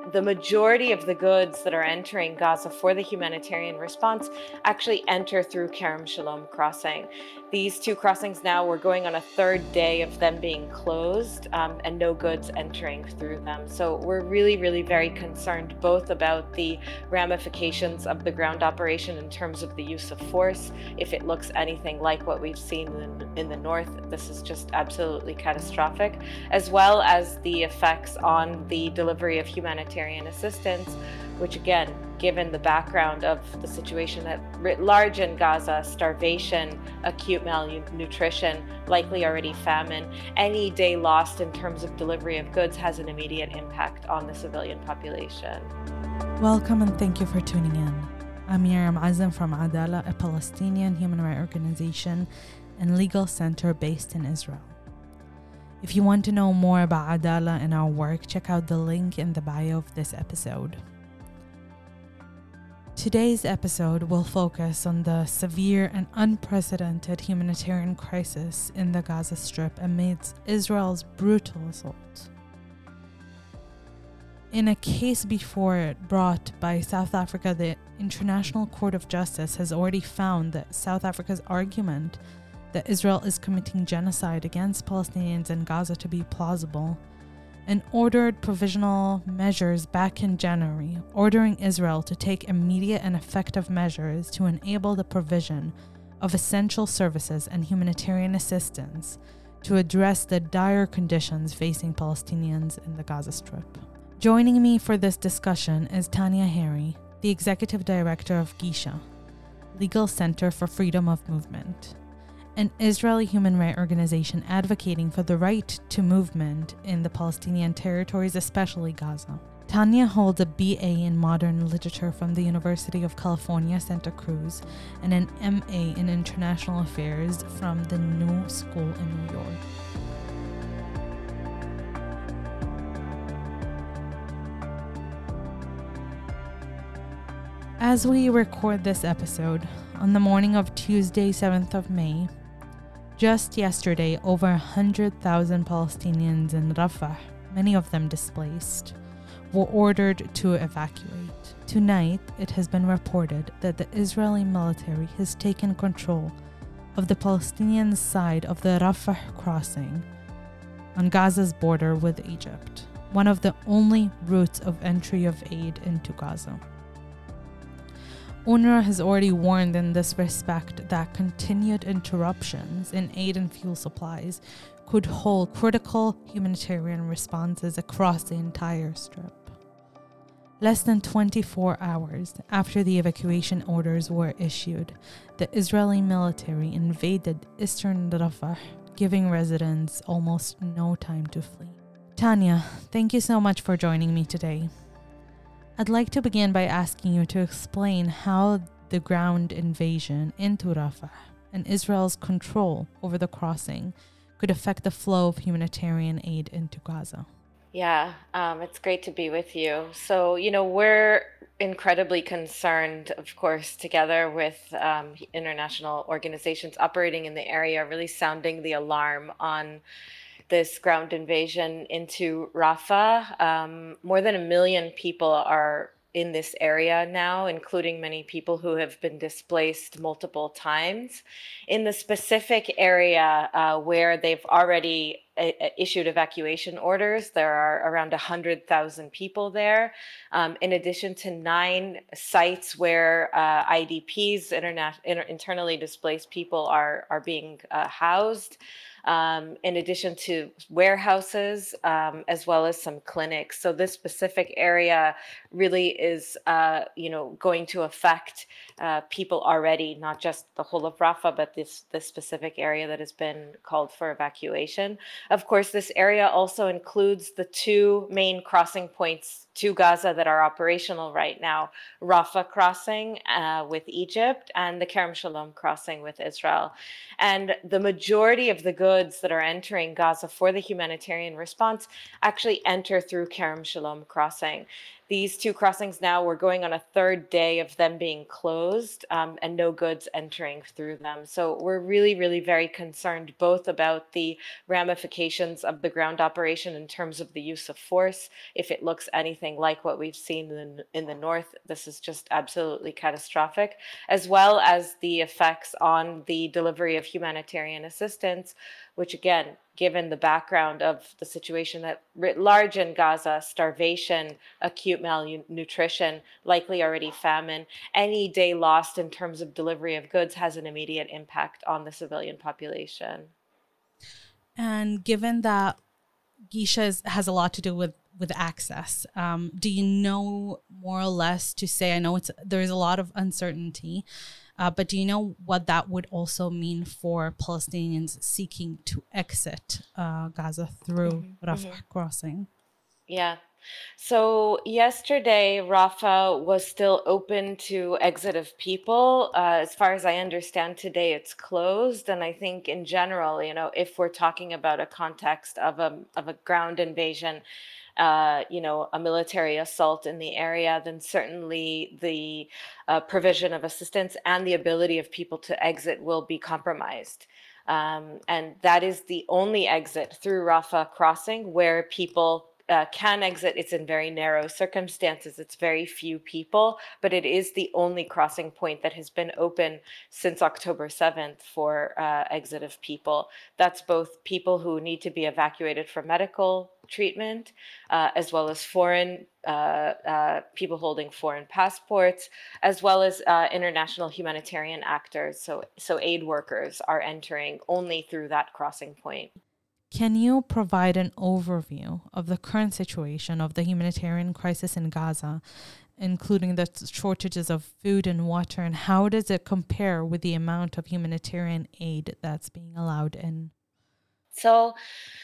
The majority of the goods that are entering Gaza for the humanitarian response actually enter through Kerem Shalom crossing. These two crossings now, we're going on a third day of them being closed and no goods entering through them. So we're really, really very concerned both about the ramifications of the ground operation in terms of the use of force. If it looks anything like what we've seen in the north, this is just absolutely catastrophic, as well as the effects on the delivery of humanitarian assistance, which again, given the background of the situation at writ large in Gaza, starvation, acute malnutrition, likely already famine, any day lost in terms of delivery of goods has an immediate impact on the civilian population. Welcome and thank you for tuning in. I'm Miriam Azam from Adala, a Palestinian human rights organization and legal center based in Israel. If you want to know more about Adala and our work, check out the link in the bio of this episode. Today's episode will focus on the severe and unprecedented humanitarian crisis in the Gaza Strip amidst Israel's brutal assault. In a case before it brought by South Africa, the International Court of Justice has already found that South Africa's argument that Israel is committing genocide against Palestinians in Gaza to be plausible, and ordered provisional measures back in January, ordering Israel to take immediate and effective measures to enable the provision of essential services and humanitarian assistance to address the dire conditions facing Palestinians in the Gaza Strip. Joining me for this discussion is Tanya Harry, the Executive Director of Gisha, Legal Center for Freedom of Movement, an Israeli human rights organization advocating for the right to movement in the Palestinian territories, especially Gaza. Tanya holds a BA in Modern Literature from the University of California, Santa Cruz, and an MA in International Affairs from the New School in New York. As we record this episode, on the morning of Tuesday, 7th of May, just yesterday, over 100,000 Palestinians in Rafah, many of them displaced, were ordered to evacuate. Tonight, it has been reported that the Israeli military has taken control of the Palestinian side of the Rafah crossing on Gaza's border with Egypt, one of the only routes of entry of aid into Gaza. UNRWA has already warned in this respect that continued interruptions in aid and fuel supplies could halt critical humanitarian responses across the entire strip. Less than 24 hours after the evacuation orders were issued, the Israeli military invaded eastern Rafah, giving residents almost no time to flee. Tanya, thank you so much for joining me today. I'd like to begin by asking you to explain how the ground invasion into Rafah and Israel's control over the crossing could affect the flow of humanitarian aid into Gaza. Yeah, it's great to be with you. So, we're incredibly concerned, of course, together with international organizations operating in the area, really sounding the alarm on this ground invasion into Rafah. More than 1 million people are in this area now, including many people who have been displaced multiple times. In the specific area where they've already issued evacuation orders, there are around 100,000 people there, in addition to 9 sites where IDPs, internally displaced people, are being housed. In addition to warehouses, as well as some clinics. So this specific area really is, going to affect people already, not just the whole of Rafah, but this specific area that has been called for evacuation. Of course, this area also includes the 2 main crossing points to Gaza that are operational right now: Rafah crossing with Egypt and the Kerem Shalom crossing with Israel. And the majority of the goods that are entering Gaza for the humanitarian response actually enter through Kerem Shalom crossing. these two crossings now, we're going on a third day of them being closed, and no goods entering through them. So we're really, really very concerned both about the ramifications of the ground operation in terms of the use of force. If it looks anything like what we've seen in the north, this is just absolutely catastrophic, as well as the effects on the delivery of humanitarian assistance, which again, given the background of the situation at writ large in Gaza, starvation, acute malnutrition, likely already famine, any day lost in terms of delivery of goods has an immediate impact on the civilian population. And given that Gisha has a lot to do with access, do you know more or less to say? I know there's a lot of uncertainty, but do you know what that would also mean for Palestinians seeking to exit Gaza through Rafah crossing? Yeah. So yesterday, Rafah was still open to exit of people. As far as I understand, today it's closed. And I think in general, if we're talking about a context of a ground invasion, a military assault in the area, then certainly the provision of assistance and the ability of people to exit will be compromised. And that is the only exit through Rafah crossing where people can exit. It's in very narrow circumstances. It's very few people, but it is the only crossing point that has been open since October 7th for exit of people. That's both people who need to be evacuated for medical treatment, as well as foreign people holding foreign passports, as well as international humanitarian actors. So aid workers are entering only through that crossing point. Can you provide an overview of the current situation of the humanitarian crisis in Gaza, including the shortages of food and water, and how does it compare with the amount of humanitarian aid that's being allowed in? So,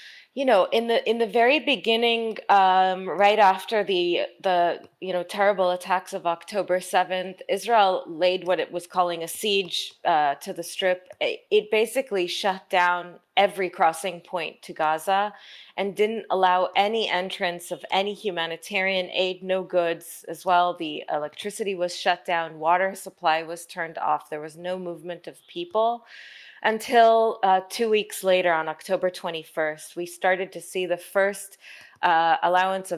in the very beginning, right after the terrible attacks of October 7th, Israel laid what it was calling a siege to the Strip. It basically shut down every crossing point to Gaza and didn't allow any entrance of any humanitarian aid, no goods as well. The electricity was shut down, water supply was turned off. There was no movement of people. Until 2 weeks later, on October 21st, we started to see the first allowance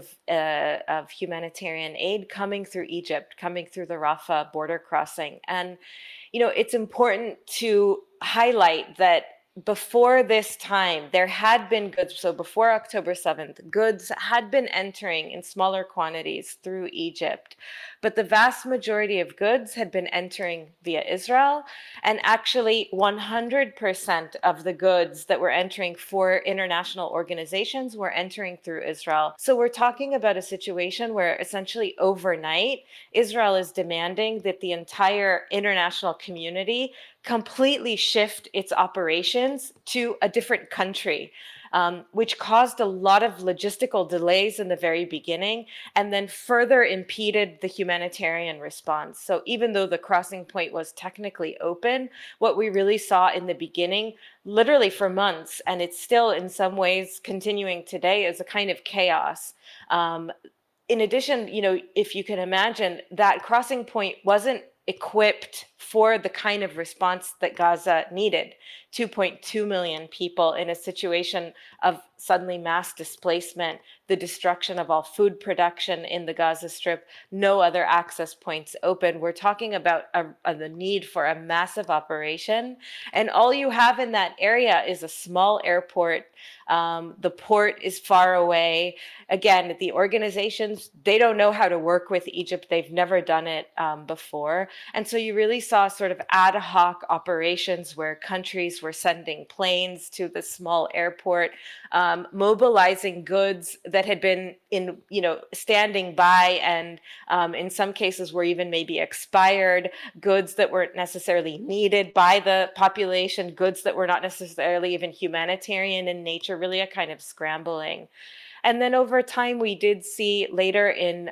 of humanitarian aid coming through Egypt, coming through the Rafah border crossing. And, it's important to highlight that before this time, there had been goods. So before October 7th, goods had been entering in smaller quantities through Egypt. But the vast majority of goods had been entering via Israel. And actually, 100% of the goods that were entering for international organizations were entering through Israel. So we're talking about a situation where essentially overnight, Israel is demanding that the entire international community completely shift its operations to a different country, which caused a lot of logistical delays in the very beginning and then further impeded the humanitarian response. So even though the crossing point was technically open, what we really saw in the beginning, literally for months, and it's still in some ways continuing today, is a kind of chaos. In addition, if you can imagine, that crossing point wasn't equipped for the kind of response that Gaza needed. 2.2 million people in a situation of suddenly mass displacement, the destruction of all food production in the Gaza Strip, no other access points open. We're talking about the need for a massive operation. And all you have in that area is a small airport. The port is far away. Again, the organizations, they don't know how to work with Egypt. They've never done it before. And so you really saw sort of ad hoc operations where countries were sending planes to the small airport, mobilizing goods that had been standing by, and in some cases were even maybe expired, goods that weren't necessarily needed by the population, goods that were not necessarily even humanitarian in nature, really a kind of scrambling. And then over time, we did see later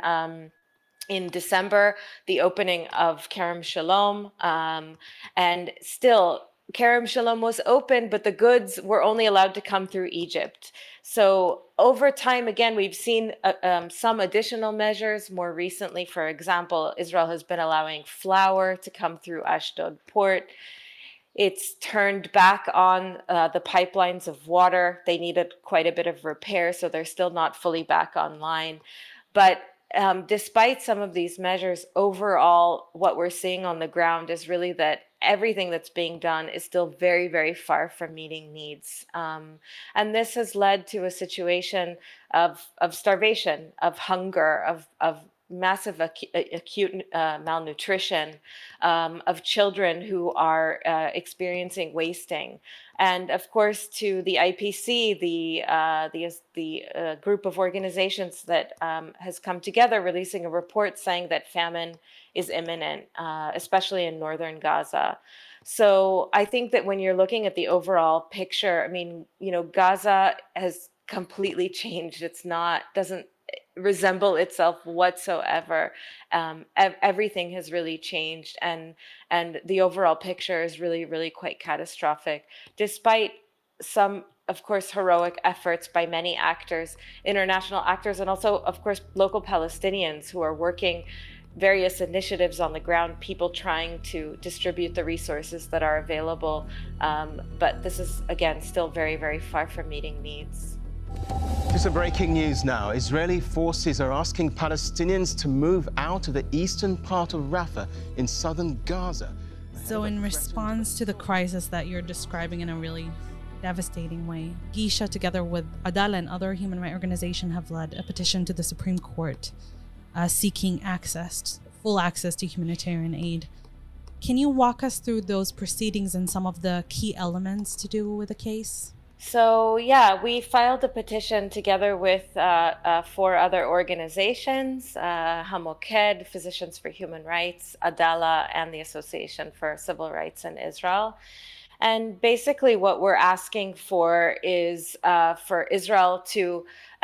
in December, the opening of Kerem Shalom, and still Kerem Shalom was open, but the goods were only allowed to come through Egypt. So over time, again, we've seen some additional measures. More recently, for example, Israel has been allowing flour to come through Ashdod port. It's turned back on the pipelines of water. They needed quite a bit of repair, so they're still not fully back online. But despite some of these measures, overall, what we're seeing on the ground is really that everything that's being done is still very, very far from meeting needs. And this has led to a situation of starvation, of hunger, of massive acute malnutrition, of children who are experiencing wasting. And of course, to the IPC, the group of organizations that has come together, releasing a report saying that famine is imminent, especially in northern Gaza. So I think that when you're looking at the overall picture, I mean, Gaza has completely changed. It's not, doesn't resemble itself whatsoever. Everything has really changed, and the overall picture is really, really quite catastrophic, despite some, of course, heroic efforts by many actors, international actors, and also, of course, local Palestinians who are working various initiatives on the ground, people trying to distribute the resources that are available. But this is, again, still very, very far from meeting needs. To some breaking news now. Israeli forces are asking Palestinians to move out of the eastern part of Rafah in southern Gaza. So in response to the crisis that you're describing in a really devastating way, Gisha, together with Adalah and other human rights organizations, have led a petition to the Supreme Court seeking full access to humanitarian aid. Can you walk us through those proceedings and some of the key elements to do with the case? So yeah, we filed a petition together with 4 other organizations, Hamoked, Physicians for Human Rights, Adalah, and the Association for Civil Rights in Israel. And basically what we're asking for is for Israel to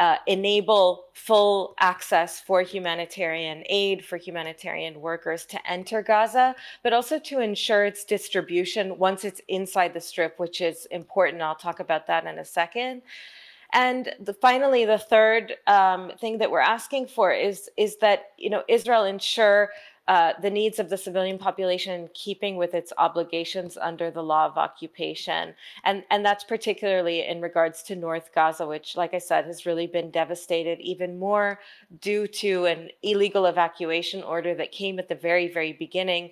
enable full access for humanitarian aid, for humanitarian workers to enter Gaza, but also to ensure its distribution once it's inside the Strip, which is important. I'll talk about that in a second. And finally, the third thing that we're asking for is that Israel ensure the needs of the civilian population in keeping with its obligations under the law of occupation. And that's particularly in regards to North Gaza, which, like I said, has really been devastated even more due to an illegal evacuation order that came at the very, very beginning,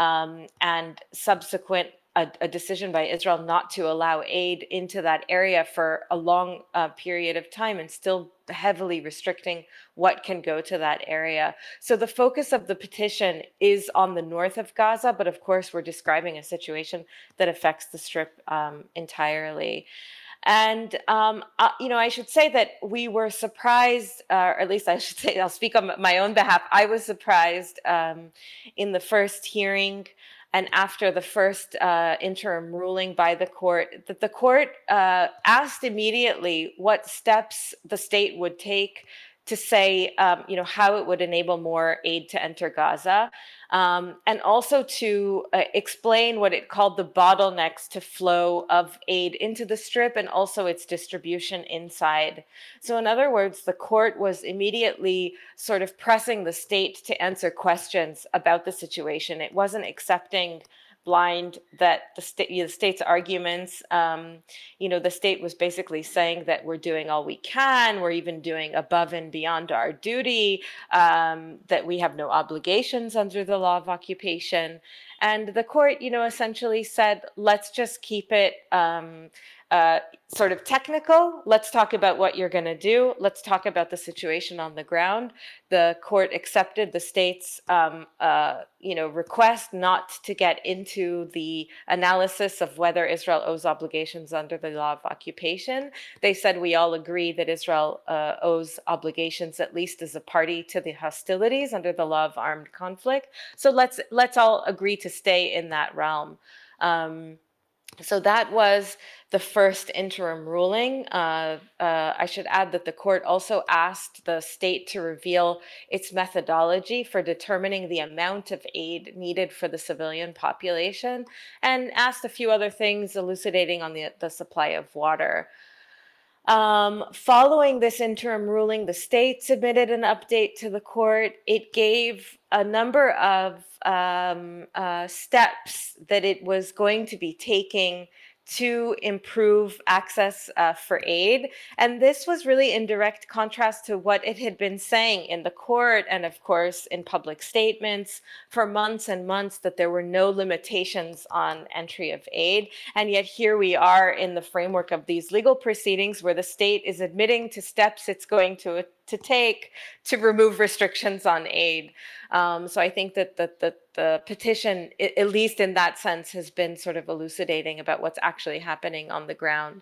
and subsequent a decision by Israel not to allow aid into that area for a long period of time, and still heavily restricting what can go to that area. So the focus of the petition is on the north of Gaza, but of course we're describing a situation that affects the Strip entirely. And, I should say that we were surprised, or at least I should say, I'll speak on my own behalf. I was surprised in the first hearing and after the first interim ruling by the court, that the court asked immediately what steps the state would take to say, how it would enable more aid to enter Gaza, and also to explain what it called the bottlenecks to flow of aid into the Strip and also its distribution inside. So in other words, the court was immediately sort of pressing the state to answer questions about the situation. It wasn't accepting blind that the state's arguments. The state was basically saying that we're doing all we can, we're even doing above and beyond our duty, that we have no obligations under the law of occupation. And the court, essentially said, let's just keep it sort of technical. Let's talk about what you're going to do. Let's talk about the situation on the ground. The court accepted the state's, request not to get into the analysis of whether Israel owes obligations under the law of occupation. They said we all agree that Israel owes obligations, at least as a party to the hostilities under the law of armed conflict. So let's all agree to stay in that realm. So that was the first interim ruling. I should add that the court also asked the state to reveal its methodology for determining the amount of aid needed for the civilian population, and asked a few other things, elucidating on the supply of water. Following this interim ruling, the state submitted an update to the court. It gave a number of steps that it was going to be taking to improve access for aid. And this was really in direct contrast to what it had been saying in the court and, of course, in public statements for months and months, that there were no limitations on entry of aid. And yet here we are in the framework of these legal proceedings where the state is admitting to steps it's going to take to remove restrictions on aid. So I think that the petition, at least in that sense, has been sort of elucidating about what's actually happening on the ground.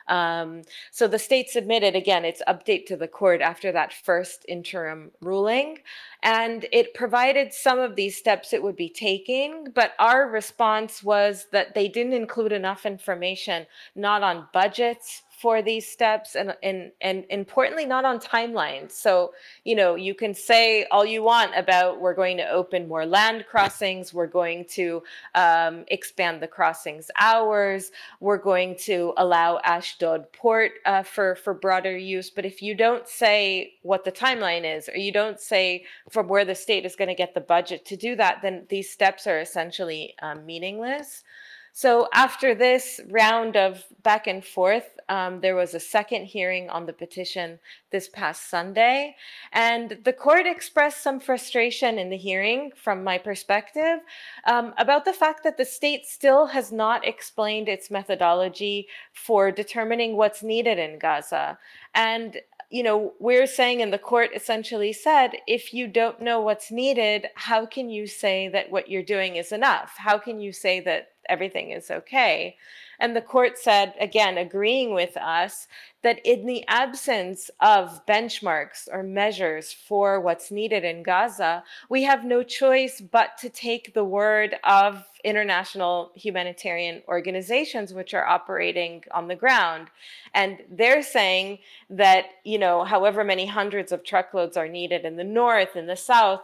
So the state submitted, again, its update to the court after that first interim ruling, and it provided some of these steps it would be taking, but our response was that they didn't include enough information, not on budgets for these steps, and importantly, not on timelines. So, you can say all you want about we're going to open more land crossings, we're going to expand the crossings hours, we're going to allow Ashdod Port for broader use. But if you don't say what the timeline is, or you don't say from where the state is going to get the budget to do that, then these steps are essentially meaningless. So after this round of back and forth, there was a second hearing on the petition this past Sunday. And the court expressed some frustration in the hearing, from my perspective, about the fact that the state still has not explained its methodology for determining what's needed in Gaza. And we're saying, and the court essentially said, if you don't know what's needed, how can you say that what you're doing is enough? How can you say that everything is okay? And the court said, again, agreeing with us, that in the absence of benchmarks or measures for what's needed in Gaza, we have no choice but to take the word of international humanitarian organizations which are operating on the ground. And they're saying that, however many hundreds of truckloads are needed in the north, in the south,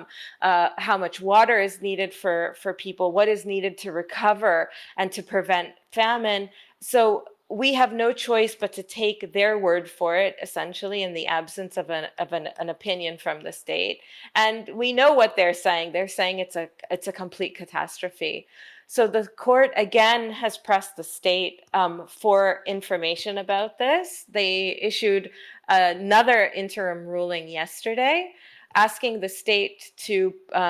how much water is needed for people, what is needed to recover and to prevent famine. So we have no choice but to take their word for it, essentially, in the absence of an opinion from the state. And we know what they're saying. They're saying it's a complete catastrophe. So the court, again, has pressed the state for information about this. They issued another interim ruling yesterday, asking the state to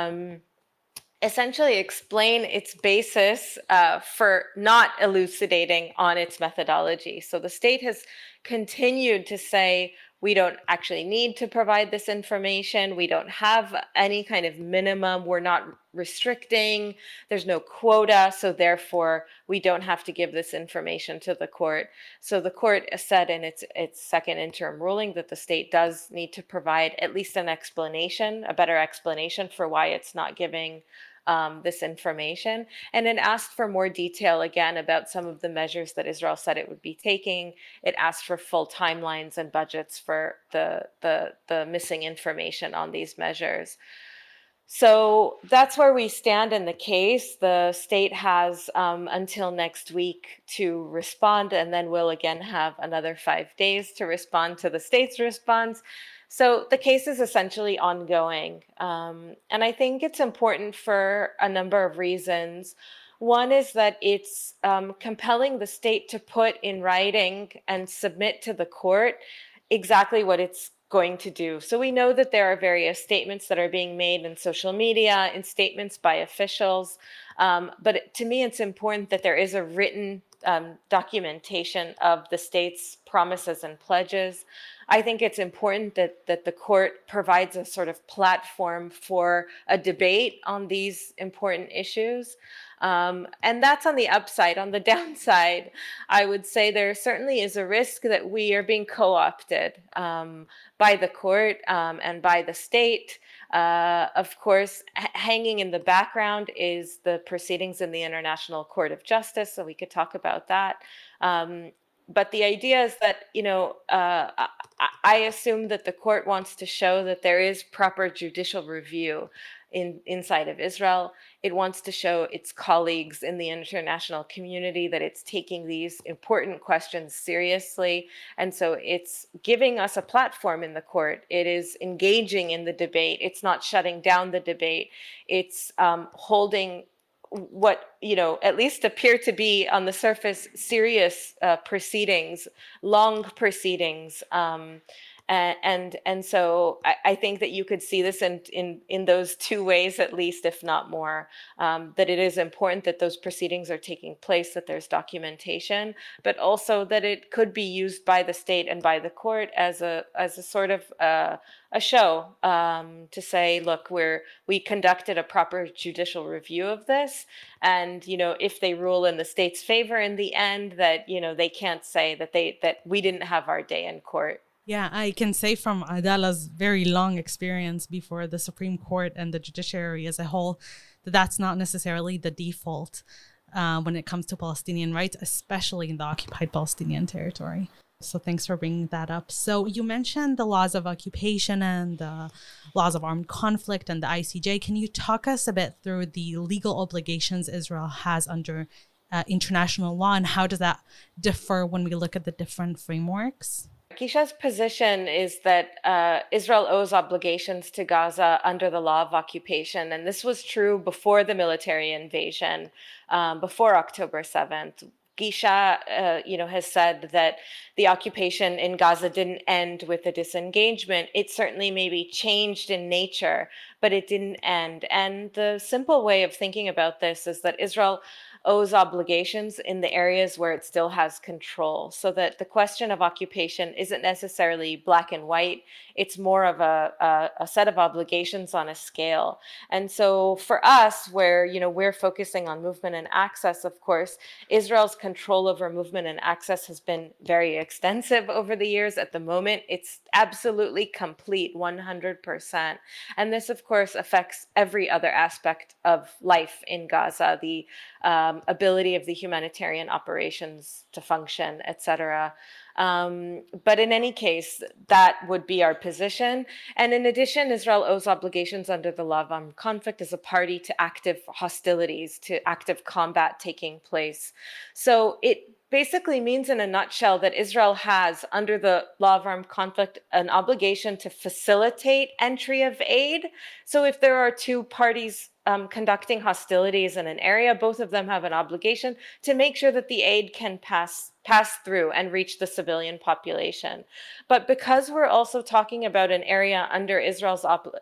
essentially explain its basis for not elucidating on its methodology. So the state has continued to say, we don't actually need to provide this information. We don't have any kind of minimum. We're not restricting. There's no quota. So therefore, we don't have to give this information to the court. So the court said in its second interim ruling that the state does need to provide at least an explanation, a better explanation for why it's not giving this information, and then asked for more detail again about some of the measures that Israel said it would be taking. It asked for full timelines and budgets for the missing information on these measures. So that's where we stand in the case. The state has until next week to respond, and then we'll again have another 5 days to respond to the state's response. So the case is essentially ongoing. And I think it's important for a number of reasons. One is that it's compelling the state to put in writing and submit to the court exactly what it's going to do. So we know that there are various statements that are being made in social media, in statements by officials. But to me, it's important that there is a written documentation of the state's promises and pledges. I think it's important that the court provides a sort of platform for a debate on these important issues. And that's on the upside. On the downside, I would say there certainly is a risk that we are being co-opted by the court and by the state. Of course, hanging in the background is the proceedings in the International Court of Justice, so we could talk about that. but the idea is that, I assume that the court wants to show that there is proper judicial review inside of Israel. It wants to show its colleagues in the international community that it's taking these important questions seriously. And so it's giving us a platform in the court. It is engaging in the debate. It's not shutting down the debate. It's holding what at least appear to be on the surface serious proceedings, long proceedings, and so I think that you could see this in those two ways, at least, if not more, that it is important that those proceedings are taking place, that there's documentation, but also that it could be used by the state and by the court as a sort of a show, to say, look, we conducted a proper judicial review of this, and if they rule in the state's favor in the end, that they can't say that we didn't have our day in court. Yeah, I can say from Adala's very long experience before the Supreme Court and the judiciary as a whole, that that's not necessarily the default when it comes to Palestinian rights, especially in the occupied Palestinian territory. So thanks for bringing that up. So you mentioned the laws of occupation and the laws of armed conflict and the ICJ. Can you talk us a bit through the legal obligations Israel has under international law, and how does that differ when we look at the different frameworks? Gisha's position is that Israel owes obligations to Gaza under the law of occupation, and this was true before the military invasion, before October 7th. Gisha, has said that the occupation in Gaza didn't end with a disengagement. It certainly maybe changed in nature, but it didn't end. And the simple way of thinking about this is that Israel owes obligations in the areas where it still has control, so that the question of occupation isn't necessarily black and white. It's more of a set of obligations on a scale. And so for us, where we're focusing on movement and access, of course, Israel's control over movement and access has been very extensive over the years. At the moment, it's absolutely complete, 100%. And this, of course, affects every other aspect of life in Gaza, the ability of the humanitarian operations to function, etc. But in any case, that would be our position. And in addition, Israel owes obligations under the law of armed conflict as a party to active hostilities, to active combat taking place. So it basically means in a nutshell that Israel has, under the law of armed conflict, an obligation to facilitate entry of aid. So if there are two parties conducting hostilities in an area, both of them have an obligation to make sure that the aid can pass through and reach the civilian population. But because we're also talking about an area under Israel's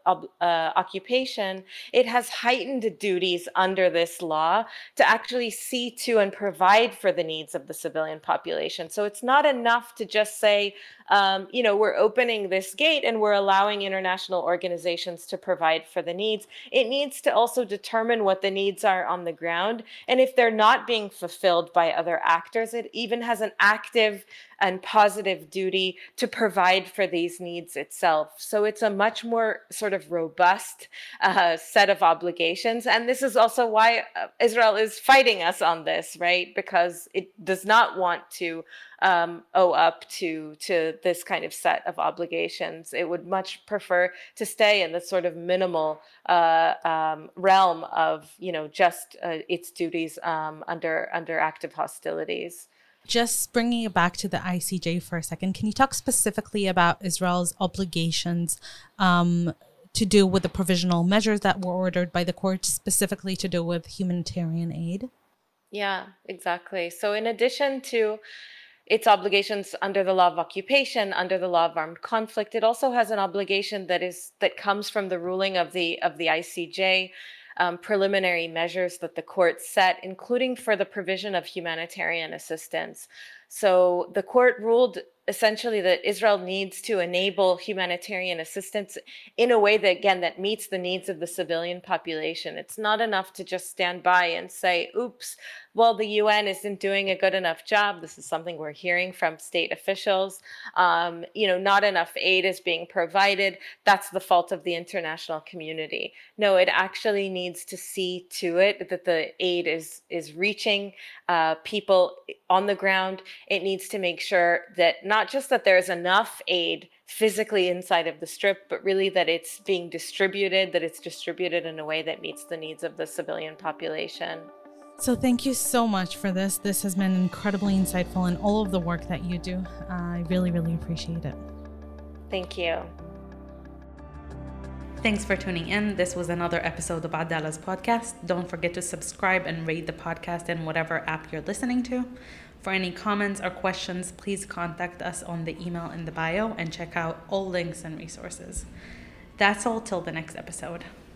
occupation, it has heightened duties under this law to actually see to and provide for the needs of the civilian population. So it's not enough to just say, we're opening this gate and we're allowing international organizations to provide for the needs. It needs to also determine what the needs are on the ground. And if they're not being fulfilled by other actors, it even has an active and positive duty to provide for these needs itself. So it's a much more sort of robust set of obligations. And this is also why Israel is fighting us on this, right? Because it does not want to owe up to this kind of set of obligations. It would much prefer to stay in the sort of minimal realm of, just its duties under active hostilities. Just bringing it back to the ICJ for a second, can you talk specifically about Israel's obligations to do with the provisional measures that were ordered by the court, specifically to do with humanitarian aid? Yeah, exactly. So in addition to its obligations under the law of occupation, under the law of armed conflict, it also has an obligation that comes from the ruling of the ICJ, preliminary measures that the court set, including for the provision of humanitarian assistance. So the court ruled essentially that Israel needs to enable humanitarian assistance in a way that meets the needs of the civilian population. It's not enough to just stand by and say, oops, well, the UN isn't doing a good enough job. This is something we're hearing from state officials. Not enough aid is being provided. That's the fault of the international community. No, it actually needs to see to it that the aid is reaching people on the ground. It needs to make sure that not just that there's enough aid physically inside of the strip, but really that it's being distributed, that it's distributed in a way that meets the needs of the civilian population. So thank you so much for this. This has been incredibly insightful in all of the work that you do. I really, really appreciate it. Thank you. Thanks for tuning in. This was another episode of Adala's podcast. Don't forget to subscribe and rate the podcast in whatever app you're listening to. For any comments or questions, please contact us on the email in the bio and check out all links and resources. That's all till the next episode.